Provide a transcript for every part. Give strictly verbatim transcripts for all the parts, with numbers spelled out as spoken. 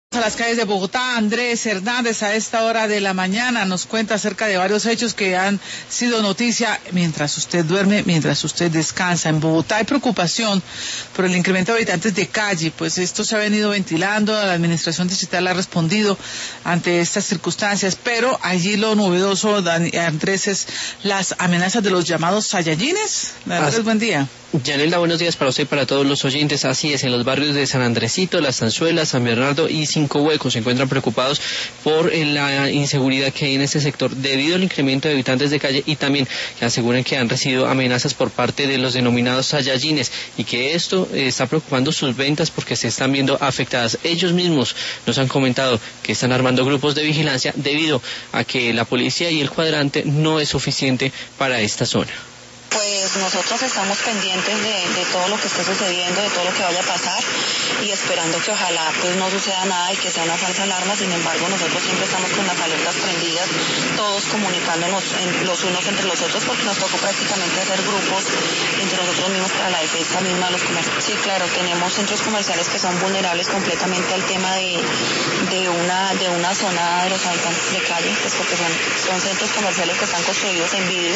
A las calles de Bogotá, Andrés Hernández a esta hora de la mañana nos cuenta acerca de varios hechos que han sido noticia mientras usted duerme, mientras usted descansa. En Bogotá hay preocupación por el incremento de habitantes de calle, pues esto se ha venido ventilando, la administración distrital ha respondido ante estas circunstancias, pero allí lo novedoso, Andrés, es las amenazas de los llamados sayayines. Andrés, buen día. Yanelda, buenos días para usted y para todos los oyentes. Así es, en los barrios de San Andresito, Las Zanzuelas, San Bernardo y Cinco Huecos se encuentran preocupados por la inseguridad que hay en este sector debido al incremento de habitantes de calle, y también que aseguran que han recibido amenazas por parte de los denominados sayayines y que esto está preocupando sus ventas porque se están viendo afectadas. Ellos mismos nos han comentado que están armando grupos de vigilancia debido a que la policía y el cuadrante no es suficiente para esta zona. Pues nosotros estamos pendientes de, de todo lo que esté sucediendo, de todo lo que vaya a pasar, y esperando que ojalá pues no suceda nada y que sea una falsa alarma. Sin embargo, nosotros siempre estamos con las alertas prendidas, todos comunicándonos en, los unos entre los otros, porque nos tocó prácticamente hacer grupos entre nosotros mismos para la defensa misma de los comercios. Sí, claro, tenemos centros comerciales que son vulnerables completamente al tema de, de, una, de una zona de los habitantes de calle, pues porque son, son centros comerciales que están construidos en vidrio,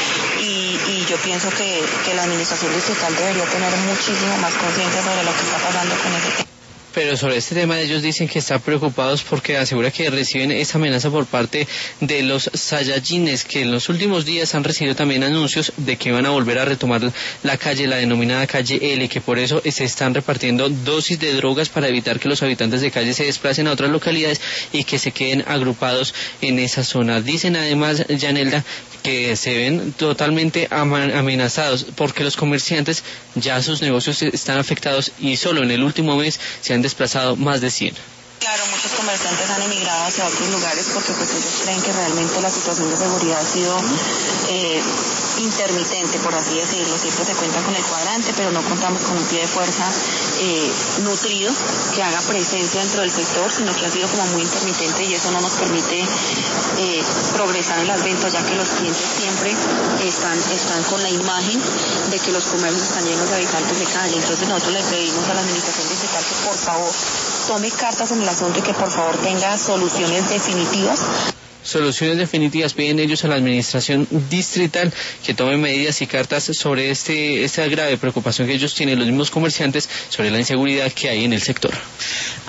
y, y yo pienso que, que la administración distrital debería tener muchísimo más conciencia sobre lo que está pasando con ese tema. Pero sobre este tema ellos dicen que están preocupados porque asegura que reciben esa amenaza por parte de los sayayines, que en los últimos días han recibido también anuncios de que van a volver a retomar la calle, la denominada calle L, que por eso se están repartiendo dosis de drogas para evitar que los habitantes de calle se desplacen a otras localidades y que se queden agrupados en esa zona. Dicen además, Yanelda, que se ven totalmente amenazados porque los comerciantes ya sus negocios están afectados y solo en el último mes se han desplazado más de cien. Claro, muchos comerciantes han emigrado hacia otros lugares porque pues ellos creen que realmente la situación de seguridad ha sido eh, intermitente, por así decirlo. Siempre se cuenta con el cuadrante, pero no contamos con un pie de fuerza eh, nutrido que haga presencia dentro del sector, sino que ha sido como muy intermitente, y eso no nos permite eh, progresar en las ventas, ya que los clientes siempre están, están con la imagen de que los comercios están llenos de habitantes de calle. Entonces nosotros le pedimos a la administración distrital que por favor tome cartas en el asunto y que por favor tenga soluciones definitivas. Soluciones definitivas piden ellos a la administración distrital, que tome medidas y cartas sobre este esta grave preocupación que ellos tienen, los mismos comerciantes, sobre la inseguridad que hay en el sector.